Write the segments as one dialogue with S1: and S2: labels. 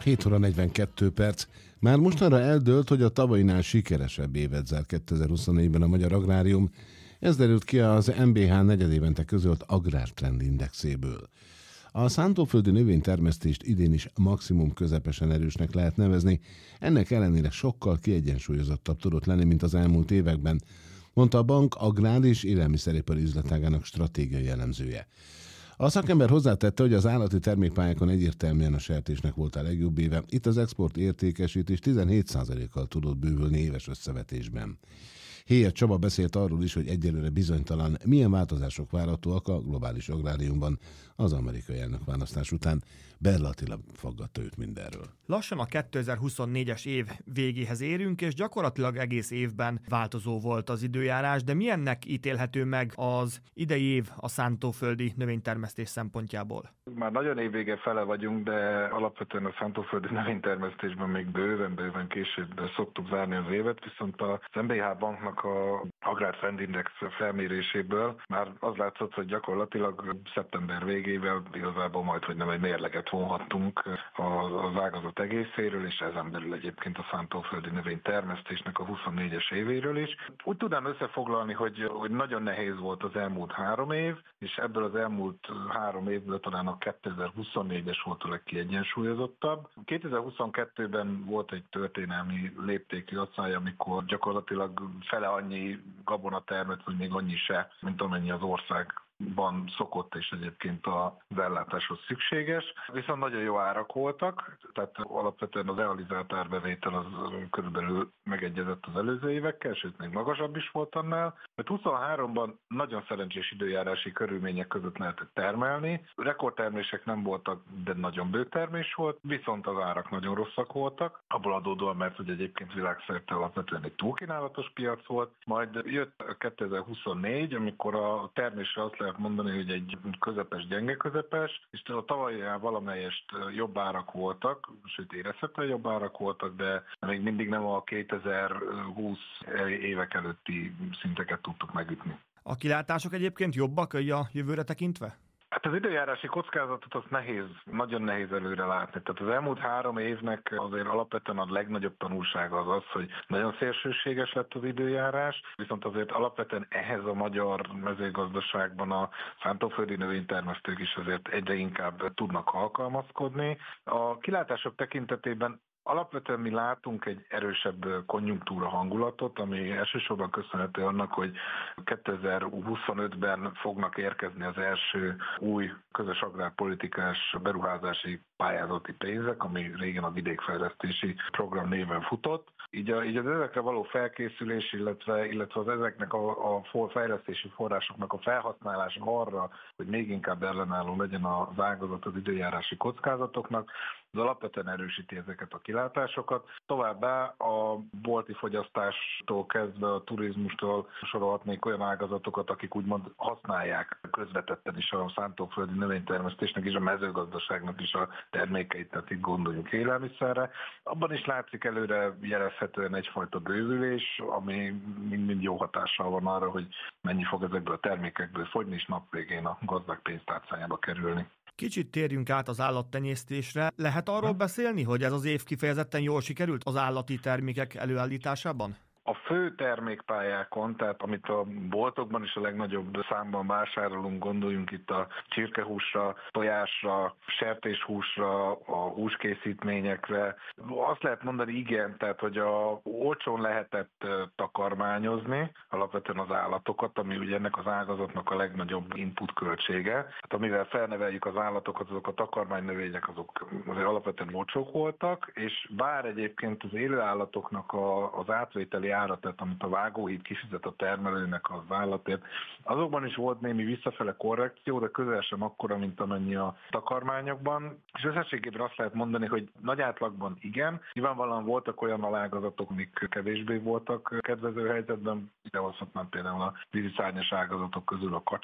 S1: 7 óra 42 perc. Már mostanra eldőlt, hogy a tavainál sikeresebb évet zár 2024-ben a magyar agrárium. Ez derült ki az MBH negyedévente közölt Agrártrend indexéből. A szántóföldi növénytermesztést idén is maximum közepesen erősnek lehet nevezni, ennek ellenére sokkal kiegyensúlyozottabb tudott lenni, mint az elmúlt években, mondta a bank agrár- és élelmiszeripari üzletágának stratégiai elemzője. A szakember hozzátette, hogy az állati termékpályákon egyértelműen a sertésnek volt a legjobb éve, itt az export értékesítés 17%-kal tudott bővülni éves összevetésben. Héjer Csaba beszélt arról is, hogy egyelőre bizonytalan, milyen változások várhatóak a globális agráriumban az amerikai elnökválasztás után. Berl Attila faggatta őt mindenről.
S2: Lassan a 2024-es év végéhez érünk, és gyakorlatilag egész évben változó volt az időjárás, de milyennek ítélhető meg az idei év a szántóföldi növénytermesztés szempontjából?
S3: Már nagyon évvége fele vagyunk, de alapvetően a szántóföldi növénytermesztésben még bőven később szoktuk zárni az évet, viszont az MBH banknak a Agrártrend Index felméréséből már az látszott, hogy gyakorlatilag szeptember végével igazából majdhogy nem egy mérleget vonhattunk az ágazat egészéről, és ezen belül egyébként a szántóföldi növénytermesztésnek a 24-es évéről is. Úgy tudnám összefoglalni, hogy nagyon nehéz volt az elmúlt 3 év, és ebből az elmúlt 3 évből talán a 2024-es volt a legkiegyensúlyozottabb. 2022-ben volt egy történelmi léptékű asszály, amikor gyakorlatilag fele annyi gabona termett, vagy még annyi se, mint amennyi az országban szokott és egyébként az ellátáshoz szükséges. Viszont nagyon jó árak voltak, tehát alapvetően az realizált árbevétel az körülbelül megegyezett az előző évekkel, sőt még magasabb is volt annál. Mert 23-ban nagyon szerencsés időjárási körülmények között lehetett termelni. Rekordtermések nem voltak, de nagyon bő termés volt, viszont az árak nagyon rosszak voltak. Abból adódóan, mert hogy egyébként világszerte alapvetően egy túlkínálatos piac volt. Majd jött 2024, amikor a termésre azt lehet mondani, hogy egy közepes, gyenge közepes, és a tavalyján valamelyest jobb árak voltak, sőt érezhetően jobb árak voltak, de még mindig nem a 2020 évek előtti szinteket tudtuk megütni.
S2: A kilátások egyébként jobbak a jövőre tekintve?
S3: Hát az időjárási kockázatot az nehéz, nagyon nehéz előre látni. Tehát az elmúlt 3 évnek azért alapvetően a legnagyobb tanulsága az, hogy nagyon szélsőséges lett az időjárás, viszont azért alapvetően ehhez a magyar mezőgazdaságban a szántóföldi növénytermesztők is azért egyre inkább tudnak alkalmazkodni. A kilátások tekintetében alapvetően mi látunk egy erősebb konjunktúra hangulatot, ami elsősorban köszönhető annak, hogy 2025-ben fognak érkezni az első új közös agrárpolitikás beruházási pályázati pénzek, ami régen a vidékfejlesztési program néven futott. Így az ezekre való felkészülés, illetve az ezeknek a fejlesztési forrásoknak a felhasználása arra, hogy még inkább ellenálló legyen az ágazat az időjárási kockázatoknak, az alapvetően erősíti ezeket a kilátásokat. Továbbá a bolti fogyasztástól kezdve a turizmustól sorolhatnék olyan ágazatokat, akik úgymond használják közvetetten is a szántóföldi növénytermesztésnek és a mezőgazdaságnak is a termékeit, tehát itt gondoljunk élelmiszerre. Abban is látszik előre jelezhetően egyfajta bővülés, ami mind jó hatással van arra, hogy mennyi fog ezekből a termékekből fogyni, és nap végén a gazdák pénztárcájába kerülni.
S2: Kicsit térjünk át az állattenyésztésre. Lehet arról beszélni, hogy ez az év kifejezetten jól sikerült az állati termékek előállításában?
S3: A fő termékpályákon, tehát amit a boltokban is a legnagyobb számban vásárolunk, gondoljunk itt a csirkehúsra, tojásra, sertéshúsra, a húskészítményekre. Azt lehet mondani, igen, tehát hogy olcsón lehetett takarmányozni alapvetően az állatokat, ami ugye ennek az ágazatnak a legnagyobb input költsége. Hát amivel felneveljük az állatokat, azok a takarmánynövények, azok azért alapvetően olcsók voltak, és bár egyébként az élőállatoknak az átvételi ára, tehát amit a vágóhíd kifizet a termelőnek az állatért, azokban is volt némi visszafele korrekció, de közel sem akkora, mint amennyi a takarmányokban. És összességében azt lehet mondani, hogy nagy átlagban igen. Nyilvánvalóan voltak olyan alágazatok, amik kevésbé voltak kedvező helyzetben. Ide hozhatnám például a víziszárnyas ágazatok közül a kacsát,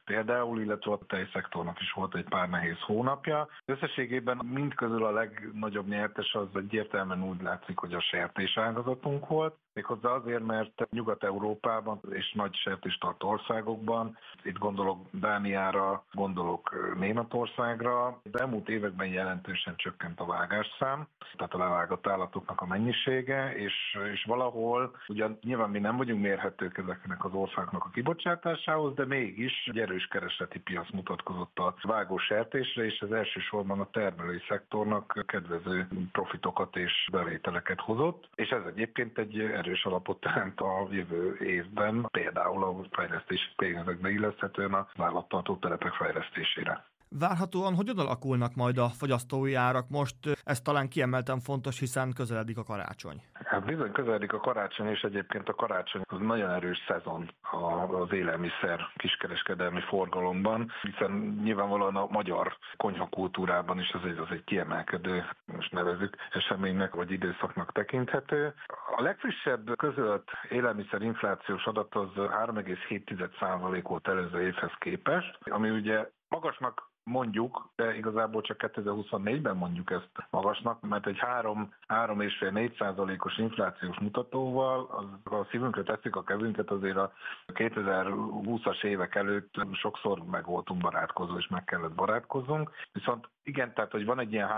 S3: például, illetve a tejszektornak is volt egy pár nehéz hónapja. Összességében mindközül a legnagyobb nyertes az egyértelműen úgy látszik, hogy a sertés ágazatunk volt. Méghozzá azért, mert Nyugat-Európában és nagy sertéstartó országokban, itt gondolok Dániára, gondolok Németországra, de elmúlt években jelentősen csökkent a vágásszám, tehát a levágott állatoknak a mennyisége, és valahol, ugyan nyilván mi nem vagyunk mérhetők ezeknek az országoknak a kibocsátásához, de mégis egy erős keresleti piac mutatkozott a vágó sertésre, és ez elsősorban a termelői szektornak kedvező profitokat és bevételeket hozott, és ez egyébként egy erős alapot teremt a jövő évben, például a fejlesztési pénzekbe illeszthetően az állattartó telepek fejlesztésére.
S2: Várhatóan hogyan alakulnak majd a fogyasztói árak most? Ez talán kiemelten fontos, hiszen közeledik a karácsony.
S3: Hát bizony közeledik a karácsony, és egyébként a karácsony az nagyon erős szezon az élelmiszer kiskereskedelmi forgalomban, hiszen nyilvánvalóan a magyar konyhakultúrában is az egy kiemelkedő, most nevezzük eseménynek vagy időszaknak tekinthető. A legfrissebb közölt élelmiszerinflációs adat az 3,7% volt előző évhez képest, ami ugye magasnak mondjuk, de igazából csak 2024-ben mondjuk ezt magasnak, mert egy 3,5-4%-os inflációs mutatóval a szívünkre tesszük a kezünket, azért a 2020-as évek előtt sokszor meg voltunk barátkozó, és meg kellett barátkozzunk. Viszont igen, tehát hogy van egy ilyen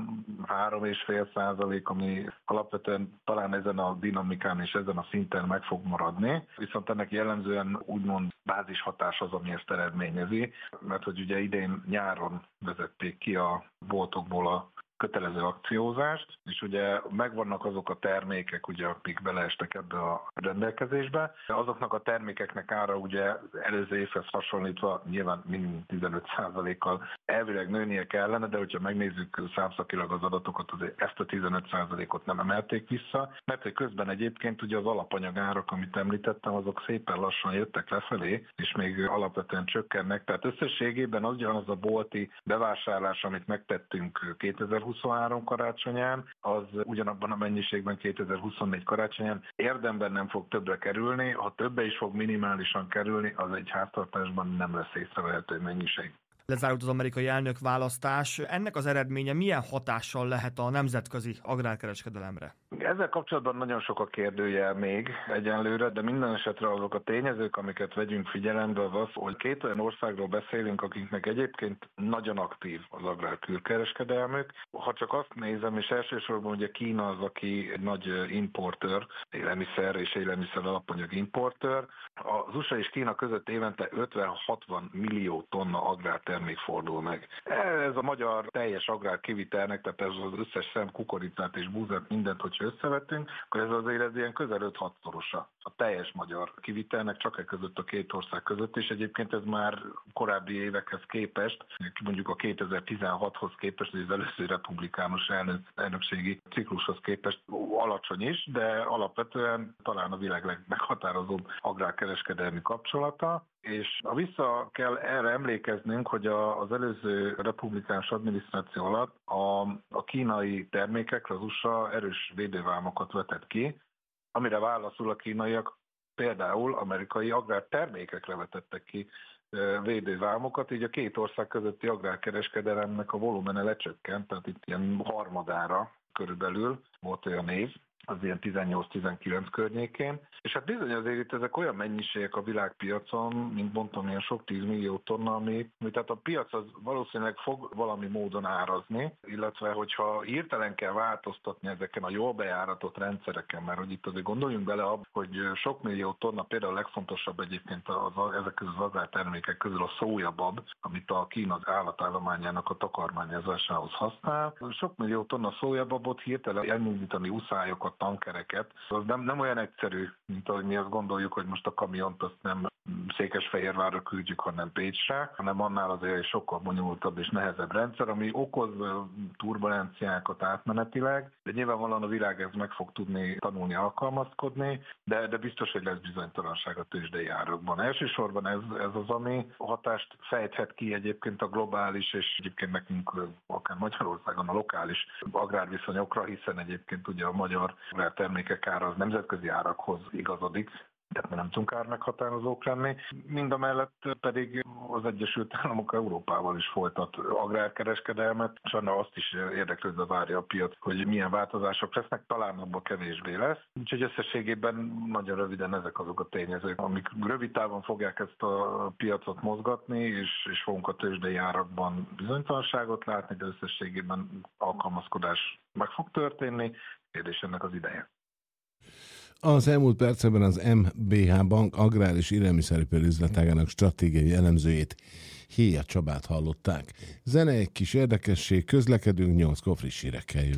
S3: 3,5%, ami alapvetően talán ezen a dinamikán és ezen a szinten meg fog maradni, viszont ennek jellemzően úgymond bázishatás az, ami ezt eredményezi, mert hogy ugye idén nyáron vezették ki a boltokból a kötelező akciózást, és ugye megvannak azok a termékek, ugye, akik beleestek ebbe a rendelkezésbe. Azoknak a termékeknek ára ugye előző évhez hasonlítva nyilván minimum 15%-kal elvileg nőnie kellene, de hogyha megnézzük számszakilag az adatokat, azért ezt a 15%-ot nem emelték vissza, mert hogy közben egyébként ugye az alapanyagárak, amit említettem, azok szépen lassan jöttek lefelé, és még alapvetően csökkennek. Tehát összességében az ugyanaz a bolti bevásárlás, amit megtettünk 2023 karácsonyán, az ugyanabban a mennyiségben 2024 karácsonyán érdemben nem fog többre kerülni, ha többre is fog minimálisan kerülni, az egy háztartásban nem lesz észrevehető mennyiség.
S2: Lezárult az amerikai elnökválasztás. Ennek az eredménye milyen hatással lehet a nemzetközi agrárkereskedelemre?
S3: Ezzel kapcsolatban nagyon sok a kérdőjel még egyenlőre, de minden esetre azok a tényezők, amiket vegyünk figyelembe, az, hogy két olyan országról beszélünk, akiknek egyébként nagyon aktív az agrárkülkereskedelmük. Ha csak azt nézem, és elsősorban ugye Kína az, aki egy nagy importőr, élelmiszer és élelmiszer alapanyag importőr. Az USA és Kína között évente 50-60 millió tonna agrártermék fordul meg. Ez a magyar teljes agrárkivitelnek, tehát ez az összes szem, kukoricát és búzát, mindent, hogyha összevetünk, akkor ez azért ez ilyen közel 5-6-szorosa a teljes magyar kivitelnek, csak e között a két ország között, és egyébként ez már korábbi évekhez képest, mondjuk a 2016-hoz képest, az előző republikánus elnökségi ciklushoz képest alacsony is, de alapvetően talán a világ legmeghatározóbb agrárkereskedelmi kapcsolata. És vissza kell erre emlékeznünk, hogy az előző republikánus adminisztráció alatt a kínai termékekre az USA erős védővámokat vetett ki, amire válaszul a kínaiak például amerikai agrártermékekre vetettek ki védővámokat, így a két ország közötti agrárkereskedelemnek a volumene lecsökkent, tehát itt ilyen harmadára körülbelül volt olyan év, az ilyen 18-19 környékén. És hát bizony azért itt ezek olyan mennyiségek a világpiacon, mint mondtam, ilyen sok 10 millió tonna, ami tehát a piac az valószínűleg fog valami módon árazni, illetve hogyha hirtelen kell változtatni ezeken a jól bejáratott rendszereken, mert hogy itt azért gondoljunk bele abba, hogy sok millió tonna, például a legfontosabb egyébként ezek közül az agrártermékek közül a szójabab, amit a Kína állatállományának a takarmányozásához használ. Sok millió tonna szójababot hirtelen elindítani uszályokat, tankereket. Az nem olyan egyszerű, mint ahogy mi azt gondoljuk, hogy most a kamiont azt nem Székesfehérvárra küldjük, hanem Pécsre, hanem annál azért sokkal bonyolultabb és nehezebb rendszer, ami okoz turbulenciákat átmenetileg, de nyilvánvalóan a világ ez meg fog tudni tanulni, alkalmazkodni, de biztos, hogy lesz bizonytalanság a tőzsdei árakban. Elsősorban ez az, ami hatást fejthet ki egyébként a globális, és egyébként nekünk akár Magyarországon a lokális agrárviszonyokra, hiszen egyébként ugye a magyar agrártermékek ára az nemzetközi árakhoz igazodik, tehát nem tudunk ármeghatározók lenni. Mindamellett pedig az Egyesült Államok Európával is folytat agrárkereskedelmet, és azt is érdeklődve várja a piac, hogy milyen változások lesznek, talán abban kevésbé lesz. Úgyhogy összességében nagyon röviden ezek azok a tényezők, amik rövid távon fogják ezt a piacot mozgatni, és fogunk a tőzsdei árakban bizonytalanságot látni, de összességében alkalmazkodás meg fog történni, kérdés ennek az ideje.
S1: Az elmúlt percekben az MBH Bank agrár és élelmiszeripari üzletágának stratégiai elemzőjét, Héja Csabát hallották. Zene egy kis érdekesség, közlekedünk, 8-kor friss hírekkel jövünk.